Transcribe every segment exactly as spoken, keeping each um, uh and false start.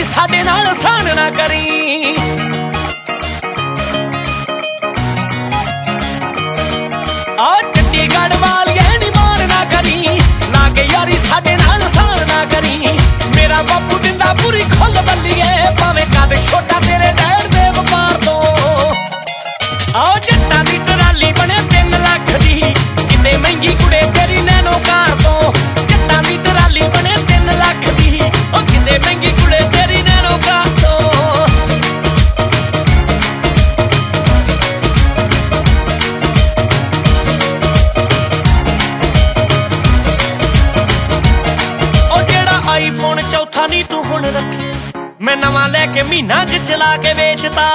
साडे नाल सान ना करी। आ चंडीगढ़ वालिए नी मान ना करी, लागे यारी साडे नाल सान ना करी। मेरा बापू दिंदा पूरी खुल बल्लीए, भावें कद छोटा तेरे डैड दे वपार तो। आओ जट्टां दी टराली बने तीन लख दी, किते महंगी कुड़े तेरी नैनो कार तो। जट्टां दी टराली बने तीन लख दी, ओ किते महंगी कुड़े तेरी नैनो कार तो। ओ जेड़ा आईफोन चौथा नी तू हुण रखे, मैं नवां लैके महीना क चला के वेचता।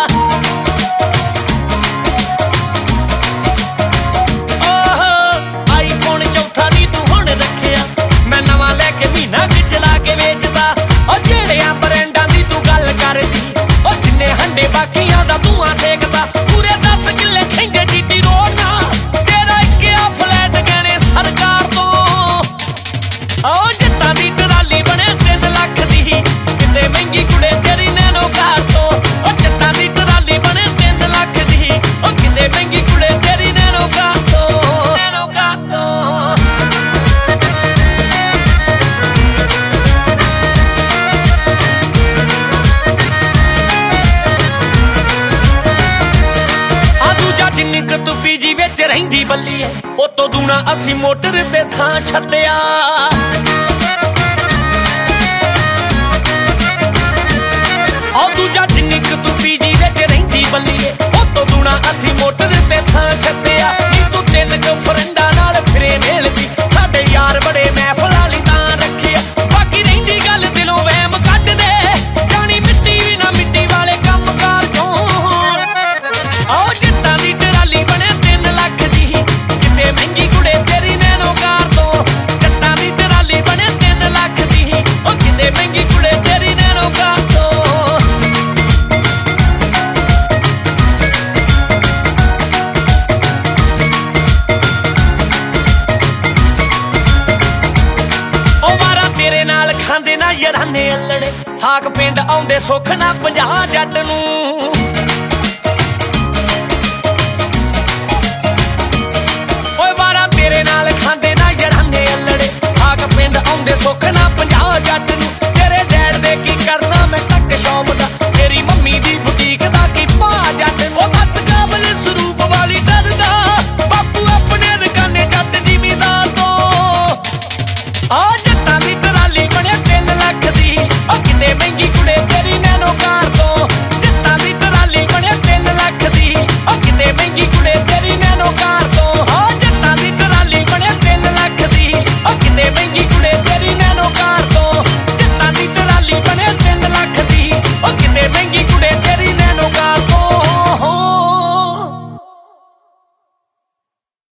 बाकियां दा धुआं सेकदा, पूरे दस किले खेंगे जीटी रोड ना, तेरा इक्किया फ्लैट गहने सरकार तो। आओ जट्टां दी टराली बने तीन लख दी, किते महंगी कुड़े तेरी नैनो कार तो। ओ जट्टां दी टराली बने तीन लख दी, ओ किते महंगी कुड़े तेरी नैनो कार तो। नैनो कार तो जिन्नी क तू पीजी विच रहिंदी बल्ली है, ओ तो दूना असी मोटर ते थां छड्डिया। ओ दूजा जिन्नी क तू पीजी विच रहिंदी बल्ली है, ओ तो दूना असी मोटर ते थां छड्डिया। नी तू तिन क फ्रेंडां नाल फिरे मेलदी, साडे यार बड़े महफल वाली तां रखिया। बाकी रहिंदी गल दिलों वहम कढ दे, जानी मिट्टी भी ना मिट्टी वाले कम कार चों। आओ जट्टां दी टराली बने तीन लख दी, किते महंगी कुड़े तेरी नैनो कार तो। जट्टां दी टराली बने तीन लख दी, ओ किते महंगी कुड़े तेरी नैनो कार तो। ओ मारा तेरे नाल खांदे ना यराने अल्लड़े, साक पिंड आउंदे सुख ना पंजाह जट नूं। तेरे नाल खांदे ना यराने अल्लड़े, साग पिंड आउंदे सुख ना पंजाह जट नूं।